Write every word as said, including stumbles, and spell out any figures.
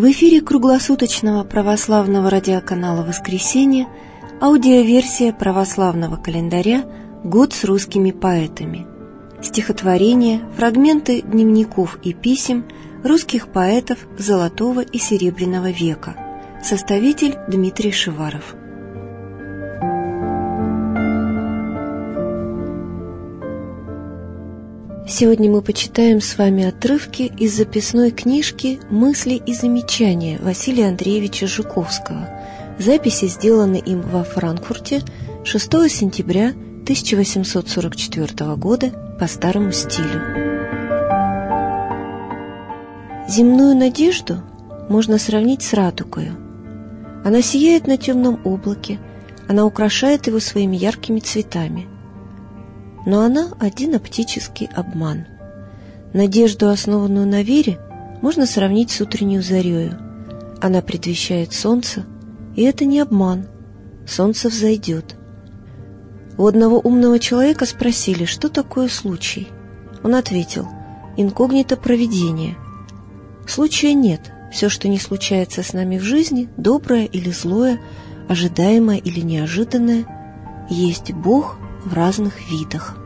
В эфире круглосуточного православного радиоканала «Воскресенье» аудиоверсия православного календаря «Год с русскими поэтами». Стихотворения, фрагменты дневников и писем русских поэтов Золотого и Серебряного века. Составитель Дмитрий Шиваров. Сегодня мы почитаем с вами отрывки из записной книжки «Мысли и замечания» Василия Андреевича Жуковского. Записи сделаны им во Франкфурте шестого сентября тысяча восемьсот сорок четвёртого года по старому стилю. Земную надежду можно сравнить с радугою. Она сияет на темном облаке, она украшает его своими яркими цветами. Но она один оптический обман. Надежду, основанную на вере, можно сравнить с утреннюю зарею. Она предвещает солнце, и это не обман. Солнце взойдет. У одного умного человека спросили, что такое случай. Он ответил: инкогнито провидение. Случая нет. Все, что не случается с нами в жизни, доброе или злое, ожидаемое или неожиданное, есть Бог в разных видах.